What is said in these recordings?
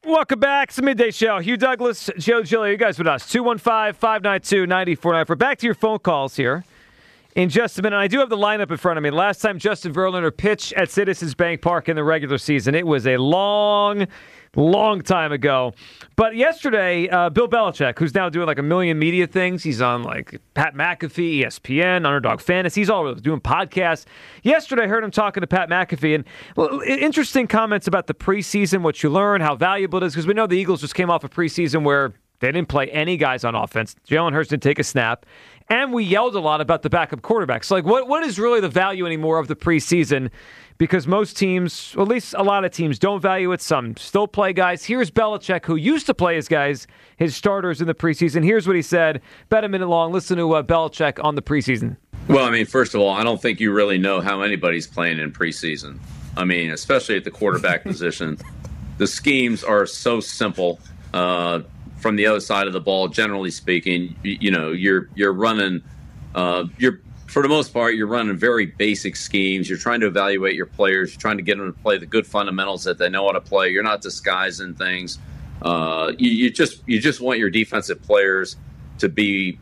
Welcome back. It's the Midday Show. Hugh Douglas, Joe Giglio, you guys with us. 215-592-9494. Back to your phone calls here in just a minute. I do have the lineup in front of me. Last time Justin Verlander pitched at Citizens Bank Park in the regular season, it was a long time ago. But yesterday, Bill Belichick, who's now doing like a million media things, he's on like Pat McAfee, ESPN, Underdog Fantasy, he's all doing podcasts. Yesterday, I heard him talking to Pat McAfee, and interesting comments about the preseason, what you learn, how valuable it is, because we know the Eagles just came off a preseason where they didn't play any guys on offense. Jalen Hurts didn't take a snap. And we yelled a lot about the backup quarterbacks. Like, what is really the value anymore of the preseason? Because most teams, or at least a lot of teams, don't value it. Some still play guys. Here's Belichick, who used to play his guys, his starters in the preseason. Here's what he said. Bet a minute long. Listen to Belichick on the preseason. Well, I mean, first of all, I don't think you really know how anybody's playing in preseason. I mean, especially at the quarterback position. The schemes are so simple. From the other side of the ball, generally speaking, you're running, for the most part, you're running very basic schemes. You're trying to evaluate your players. You're trying to get them to play the good fundamentals that they know how to play. You're not disguising things. You just want your defensive players to be,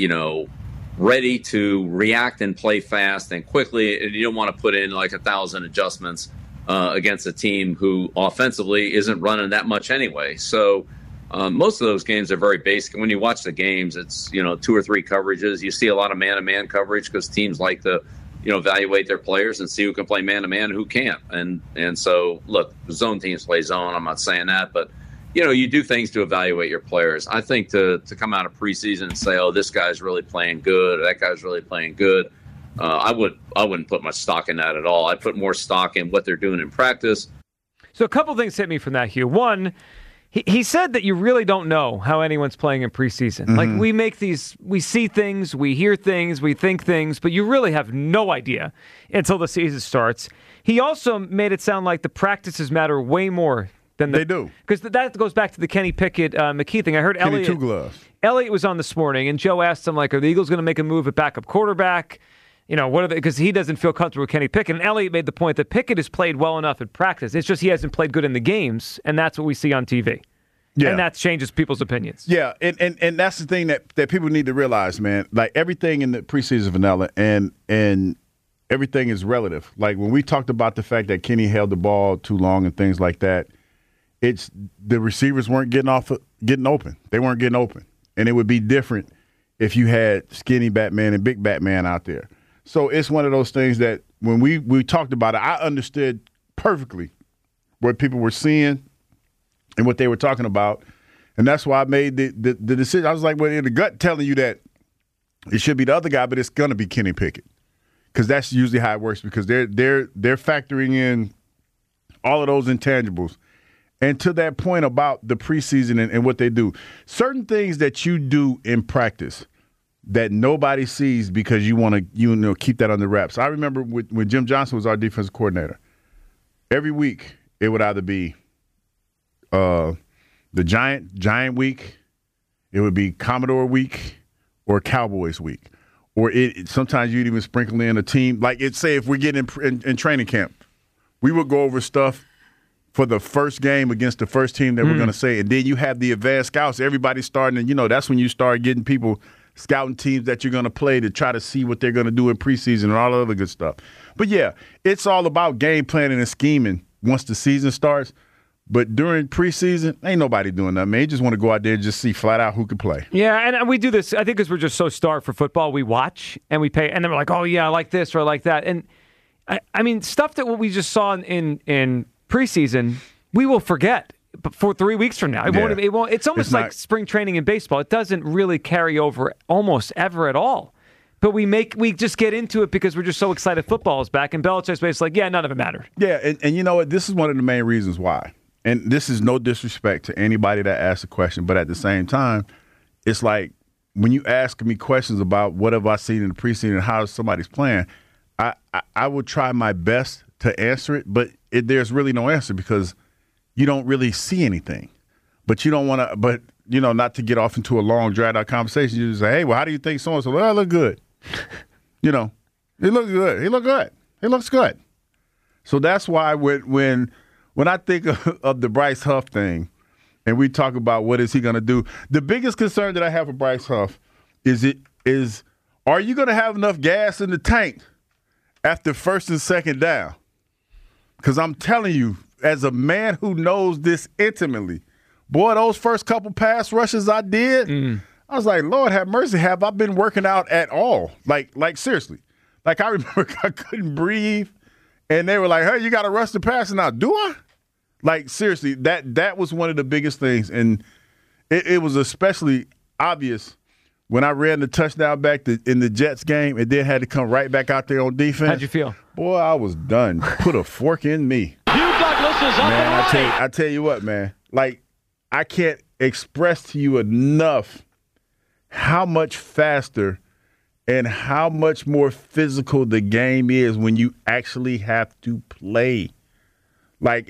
ready to react and play fast and quickly. And you don't want to put in like 1,000 adjustments against a team who offensively isn't running that much anyway. So. Most of those games are very basic. When you watch the games, it's, 2 or 3 coverages. You see a lot of man-to-man coverage because teams like to, evaluate their players and see who can play man-to-man and who can't. And so, look, zone teams play zone. I'm not saying that. But, you do things to evaluate your players. I think to come out of preseason and say, oh, this guy's really playing good or that guy's really playing good, I wouldn't put much stock in that at all. I'd put more stock in what they're doing in practice. So a couple things hit me from that, Hugh. One, He said that you really don't know how anyone's playing in preseason. Mm-hmm. Like, we see things, we hear things, we think things, but you really have no idea until the season starts. He also made it sound like the practices matter way more than they do. Because that goes back to the Kenny Pickett, McKee thing. I heard Kenny Two Gloves. Elliott was on this morning, and Joe asked him, like, are the Eagles going to make a move at backup quarterback? What are they? Because he doesn't feel comfortable with Kenny Pickett. And Elliott made the point that Pickett has played well enough in practice. It's just he hasn't played good in the games, and that's what we see on TV. Yeah. And that changes people's opinions. Yeah, and that's the thing that people need to realize, man. Like, everything in the preseason vanilla and everything is relative. Like, when we talked about the fact that Kenny held the ball too long and things like that, it's the receivers weren't getting open. They weren't getting open. And it would be different if you had skinny Batman and big Batman out there. So it's one of those things that when we talked about it, I understood perfectly what people were seeing and what they were talking about. And that's why I made the decision. I was like, well, in the gut telling you that it should be the other guy, but it's going to be Kenny Pickett. Because that's usually how it works, because they're factoring in all of those intangibles. And to that point about the preseason and what they do, certain things that you do in practice that nobody sees because you want to keep that under wraps. I remember when Jim Johnson was our defensive coordinator, every week it would either be the Giant week, it would be Commodore week, or Cowboys week. Or sometimes you'd even sprinkle in a team. Like, say if we're getting in training camp, we would go over stuff for the first game against the first team that we're going to say. And then you have the advanced scouts. Everybody's starting, and, that's when you start getting people scouting teams that you're going to play to try to see what they're going to do in preseason and all the other good stuff. But, yeah, it's all about game planning and scheming once the season starts. But during preseason, ain't nobody doing that, man. You just want to go out there and just see flat out who can play. Yeah, and we do this, I think, because we're just so starved for football. We watch and we pay, and then we're like, oh, yeah, I like this or I like that. And, I mean, stuff that what we just saw in preseason, we will forget for 3 weeks from now. It won't. It's almost like spring training in baseball. It doesn't really carry over almost ever at all. But we just get into it because we're just so excited football is back. And Belichick's basically like, yeah, none of it mattered. Yeah, and you know what? This is one of the main reasons why. And this is no disrespect to anybody that asks a question, but at the same time, it's like when you ask me questions about what have I seen in the preseason and how somebody's playing, I would try my best to answer it, but there's really no answer because you don't really see anything. But you don't want to, not to get off into a long, dragged-out conversation. You just say, hey, well, how do you think so-and-so? Well, I look good. He looks good. He looked good. He looks good. So that's why when I think of the Bryce Huff thing, and we talk about what is he going to do. The biggest concern that I have for Bryce Huff is are you going to have enough gas in the tank after first and second down? Because I'm telling you, as a man who knows this intimately, boy, those first couple pass rushes I did, I was like, Lord have mercy, have I been working out at all? Like seriously. Like I remember I couldn't breathe, and they were like, hey, you got to rush the passer now. Do I? Like, seriously, that was one of the biggest things, and it was especially obvious when I ran the touchdown back in the Jets game and then had to come right back out there on defense. How'd you feel? Boy, I was done. Put a fork in me. Hugh Douglas is up Man, and right. I tell you what, man. Like, I can't express to you enough how much faster and how much more physical the game is when you actually have to play. Like,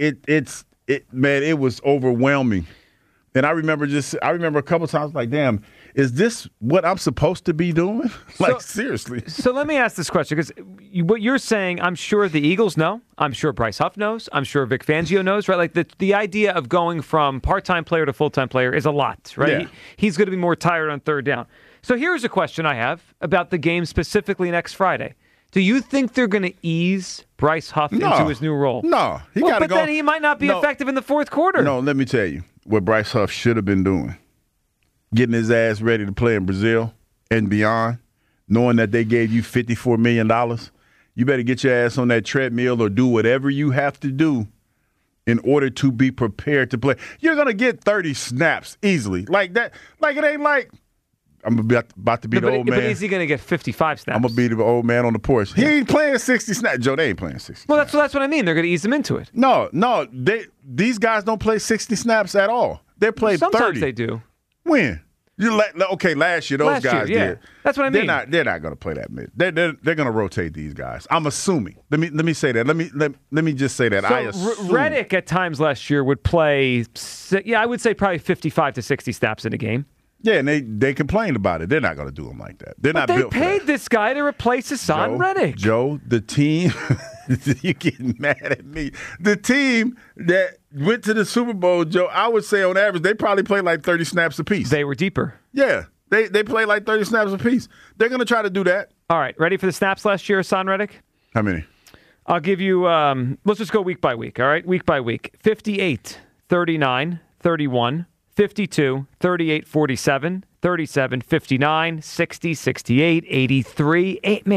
man, it was overwhelming. And I remember a couple times like, damn, is this what I'm supposed to be doing? Like, seriously. So let me ask this question, because what you're saying, I'm sure the Eagles know. I'm sure Bryce Huff knows. I'm sure Vic Fangio knows, right? Like the idea of going from part-time player to full-time player is a lot, right? Yeah. He's going to be more tired on third down. So here's a question I have about the game specifically next Friday. Do you think they're going to ease Bryce Huff into his new role? No. But then he might not be effective in the fourth quarter. No, let me tell you what Bryce Huff should have been doing. Getting his ass ready to play in Brazil and beyond, knowing that they gave you $54 million. You better get your ass on that treadmill or do whatever you have to do in order to be prepared to play. You're going to get 30 snaps easily. Like that. Like, it ain't like I'm about to be the old man. But is he going to get 55 snaps? I'm going to be the old man on the porch. He ain't playing 60 snaps. Joe, they ain't playing 60 Well, snaps. that's what I mean. They're going to ease him into it. No. These guys don't play 60 snaps at all. They play 30. Sometimes they do. When? Okay, last year those guys did. That's what I mean. They're not going to play that mid. They're going to rotate these guys. I'm assuming. Let me say that. Let me just say that. So I assume. Reddick at times last year would play. I would say probably 55 to 60 snaps in a game. Yeah, and they complained about it. They're not going to do them like that. They're not They built for that. paid this guy to replace Hassan Reddick. Joe, the team, you getting mad at me. The team that went to the Super Bowl, Joe, I would say on average, they probably played like 30 snaps apiece. They were deeper. Yeah, they play like 30 snaps apiece. They're going to try to do that. All right, ready for the snaps last year, Hassan Reddick? How many? I'll give you, let's just go week by week, all right? Week by week. 58, 39, 31, 52, 38, 47, 37, 59, 60, 68, 83,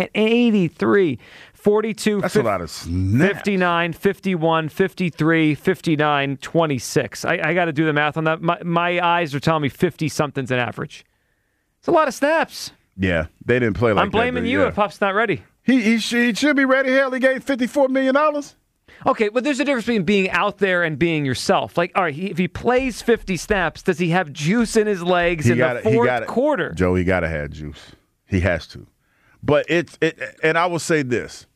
83, 42, That's a lot of snaps. 59, 51, 53, 59, 26. I got to do the math on that. My eyes are telling me 50-something's an average. It's a lot of snaps. Yeah, they didn't play like that. I'm blaming you if Huff's not ready. He should be ready. Hell, he gave $54 million. Okay, but there's a difference between being out there and being yourself. Like, all right, if he plays 50 snaps, does he have juice in his legs in the fourth quarter? Joe, he got to have juice. He has to. But and I will say this.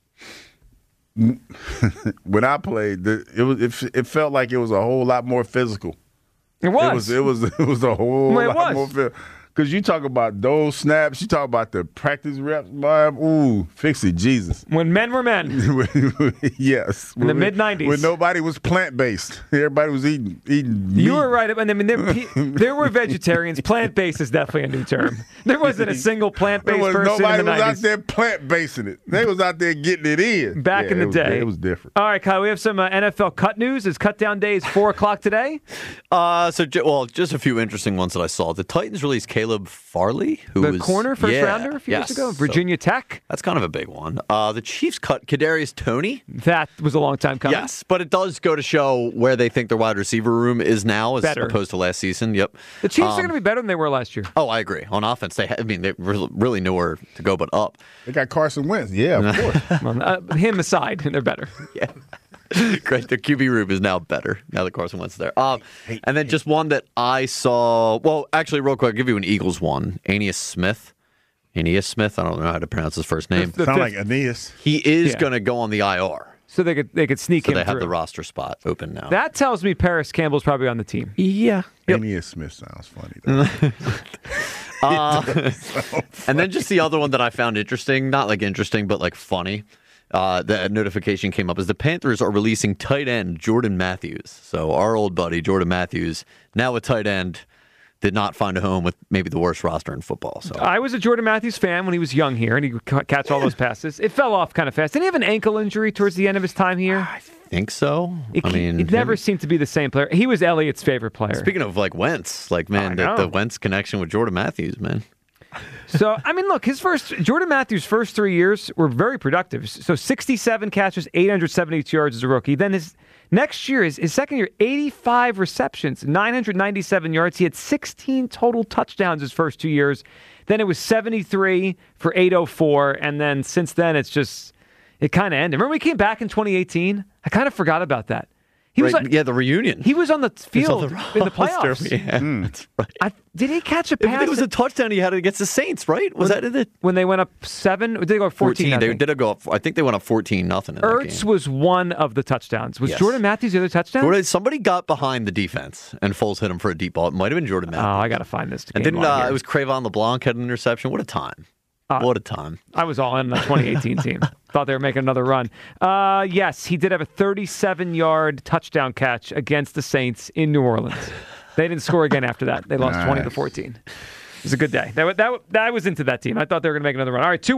When I played, it felt like it was a whole lot more physical. It was. It was a whole lot more physical. Because you talk about those snaps, you talk about the practice reps, ooh, fix it, Jesus. When men were men. Yes. In the mid-'90s. When nobody was plant-based. Everybody was eating meat. You were right. I mean, there were vegetarians. Plant-based is definitely a new term. There wasn't a single plant-based person in the 90s. Nobody was out there plant-basing it. They was out there getting it in. Back in the day. It was different. All right, Kyle, we have some NFL cut news. Is cut down day is 4 o'clock today? Just a few interesting ones that I saw. The Titans released Caleb Farley, who was the corner first rounder a few years ago, Virginia Tech. That's kind of a big one. The Chiefs cut Kadarius Toney. That was a long time coming. Yes, but it does go to show where they think their wide receiver room is now as opposed to last season. Yep. The Chiefs are going to be better than they were last year. Oh, I agree. On offense, they really nowhere to go but up. They got Carson Wentz. Yeah, of course. Well, him aside, they're better. Yeah. Great. The QB room is now better now that Carson Wentz is there. And then just one that I saw. Well, actually, real quick, I'll give you an Eagles one. Aeneas Smith. I don't know how to pronounce his first name. Sound like Aeneas. He is going to go on the IR. So they could sneak him So they have through. the roster spot open now. That tells me Paris Campbell's probably on the team. Yeah. Aeneas Smith sounds funny, though. And then just the other one that I found interesting, not like interesting, but like funny. that notification came up is the Panthers are releasing tight end Jordan Matthews. So our old buddy Jordan Matthews, now a tight end, did not find a home with maybe the worst roster in football. So I was a Jordan Matthews fan when he was young here, and he would catch all those passes. It fell off kind of fast. Didn't he have an ankle injury towards the end of his time here? I think so. He never seemed to be the same player. He was Elliott's favorite player. Speaking of like Wentz, like man, the Wentz connection with Jordan Matthews, man. So, I mean, look, Jordan Matthews' first 3 years were very productive. So 67 catches, 872 yards as a rookie. Then his next year, his second year, 85 receptions, 997 yards. He had 16 total touchdowns his first 2 years. Then it was 73 for 804. And then since then, it kind of ended. Remember we came back in 2018? I kind of forgot about that. He was the reunion. He was on the field in the playoffs. Yeah, that's right. Did he catch a pass? I think it was a touchdown he had against the Saints, right? Was that it? When they went up 7? Did they go up 14? They did go up. I think they went up 14-0 in that Ertz game. was one of the touchdowns. Was Jordan Matthews the other touchdown? Somebody got behind the defense, and Foles hit him for a deep ball. It might have been Jordan Matthews. Oh, I got to find this. And then it was Crayvon LeBlanc had an interception. What a time. What a time. I was all in on the 2018 team. Thought they were making another run. Yes, he did have a 37-yard touchdown catch against the Saints in New Orleans. They didn't score again after that. They lost 20-14. It was a good day. I was into that team. I thought they were going to make another run. All right,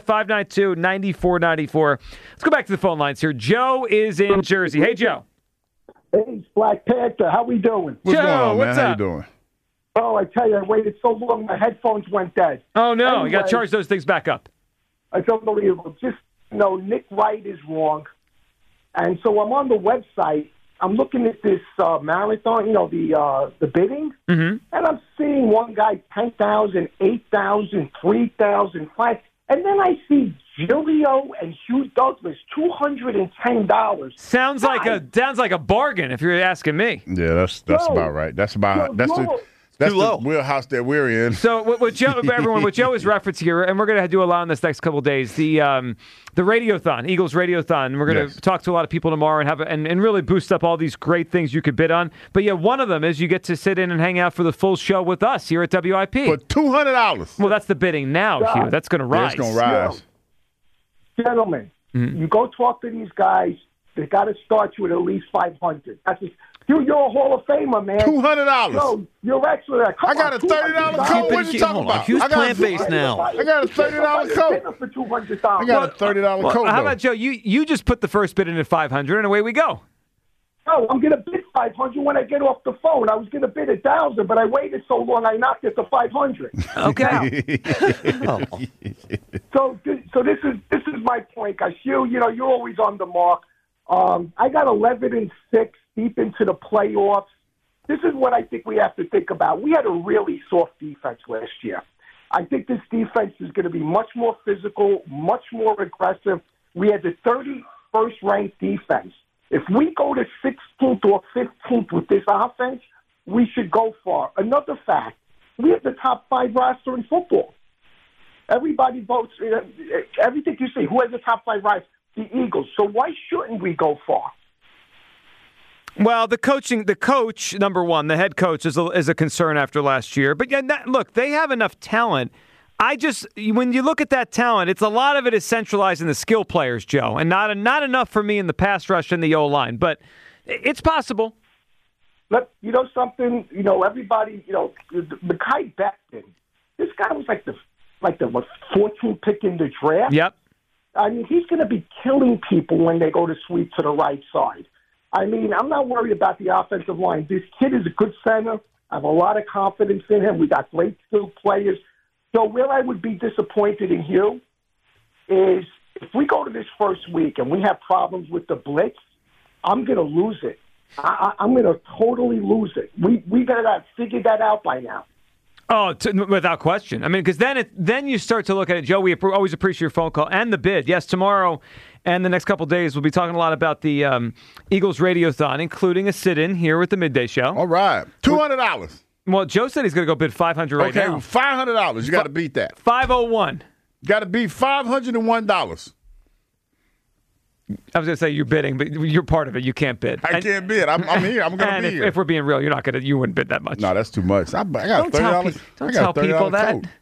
215-592-9494. Let's go back to the phone lines here. Joe is in Jersey. Hey, Joe. Hey, Black Panther. How we doing? What's going on, man? What's How up? you doing? Oh, I tell you, I waited so long, my headphones went dead. Oh, no. Anyway, You got to charge those things back up. It's unbelievable. Just, Nick Wright is wrong. And so I'm on the website. I'm looking at this marathon, the bidding. Mm-hmm. And I'm seeing one guy, 10,000, 8,000, 3,000, 5,000. And then I see Giglio and Hugh Douglas, $210. Sounds like a bargain if you're asking me. Yeah, that's about right. That's the wheelhouse that we're in. So what Joe is referencing here, and we're going to do a lot in this next couple of days, the Radiothon, Eagles Radiothon. We're going to talk to a lot of people tomorrow and really boost up all these great things you could bid on. But yeah, one of them is you get to sit in and hang out for the full show with us here at WIP. For $200. Well, that's the bidding now, Hugh. That's going to rise. It's going to rise. Gentlemen, you go talk to these guys. They got to start you at least $500. You're a Hall of Famer, man. $200. No, you're excellent. I got a $30 coat. What are you talking about? Hugh's plant-based now. I got a $30 coat. For $200. I got a $30 coat. How about Joe? You just put the first bid in at $500, and away we go. No, I'm going to bid $500 when I get off the phone. I was going to bid $1,000, but I waited so long I knocked it to $500. Okay. So this is my point, guys. You're always on the mark. I got 11-6 deep into the playoffs. This is what I think we have to think about. We had a really soft defense last year. I think this defense is going to be much more physical, much more aggressive. We had the 31st ranked defense. If we go to 16th or 15th with this offense, we should go far. Another fact, we have the top 5 roster in football. Everybody votes. Everything you say, who has the top 5 roster? The Eagles. So why shouldn't we go far? Well, the coach, number one, the head coach is a concern after last year. But yeah, look, they have enough talent. When you look at that talent, a lot of it is centralized in the skill players, Joe, and not enough for me in the pass rush and the O-line. But it's possible. Look, something. Everybody. Mekhi Becton. This guy was like the 14th pick in the draft. Yep. I mean, he's going to be killing people when they go to sweep to the right side. I mean, I'm not worried about the offensive line. This kid is a good center. I have a lot of confidence in him. We got great skilled players. So where I would be disappointed in Hugh is if we go to this first week and we have problems with the blitz, I'm going to lose it. I'm going to totally lose it. We got to figure that out by now. Oh, without question. I mean, because then you start to look at it, Joe. We always appreciate your phone call and the bid. Yes, tomorrow and the next couple of days, we'll be talking a lot about the Eagles Radiothon, including a sit-in here with the Midday Show. All right, $200. Well, Joe said he's going to go bid $500 right now. Okay, $500. You got to beat that. 501. Got to beat $501. I was going to say you're bidding, but you're part of it. You can't bid. I can't bid. I'm here. I'm going to be here. If we're being real, you wouldn't bid that much. No, that's too much. I got don't $30. Don't tell people that. Coat.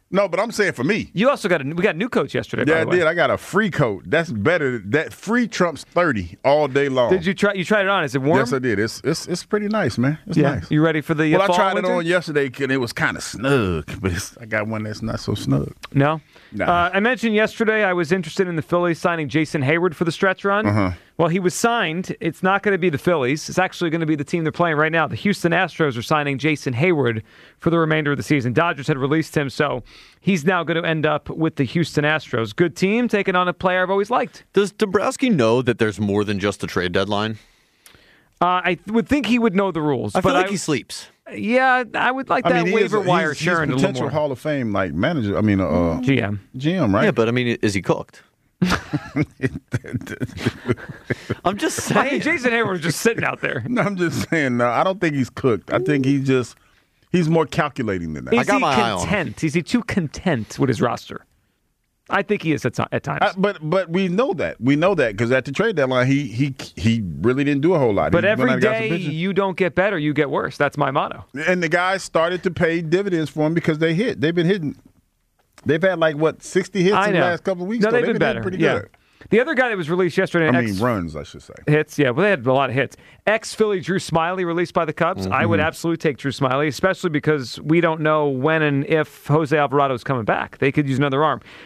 No, but I'm saying for me. You also got we got a new coach yesterday. Yeah, by I the way. did. I got a free coat. That's better. That free trumps 30 all day long. Did you try? You tried it on? Is it warm? Yes, I did. It's pretty nice, man. It's Yeah. nice. You ready for the Well, fall I tried winter? it on yesterday and it was kind of snug, but I got one that's not so snug. No. Nah. I mentioned yesterday I was interested in the Phillies signing Jason Hayward for the stretch run. Uh-huh. Well, he was signed. It's not going to be the Phillies. It's actually going to be the team they're playing right now. The Houston Astros are signing Jason Hayward for the remainder of the season. Dodgers had released him, so he's now going to end up with the Houston Astros. Good team, taking on a player I've always liked. Does Dombrowski know that there's more than just a trade deadline? I would think he would know the rules. I feel but like he sleeps. Yeah, I would like that waiver wire sharing a he's little potential more. Hall of Fame like manager. I mean, GM. GM, right? Yeah, but I mean, is he cooked? I'm just saying. I mean, Jason Hayward is just sitting out there. No, I'm just saying. No, I don't think he's cooked. I think he's more calculating than that. Is got he my eye on him. content? Is he too content with his roster? I think he is at times. But we know that. We know that because at the trade deadline, he really didn't do a whole lot. But He went out every and got some day pitching. you don't get better, you get worse. That's my motto. And the guys started to pay dividends for him because they hit. They've been hitting. They've had 60 hits I in know. the last couple of weeks. No, so they've been hitting better. pretty Yeah. good. The other guy that was released yesterday, I mean, runs, I should say. hits. Yeah, well, they had a lot of hits. Ex-Philly Drew Smiley released by the Cubs. I would absolutely take Drew Smiley, especially because we don't know when and if Jose Alvarado is coming back. They could use another arm.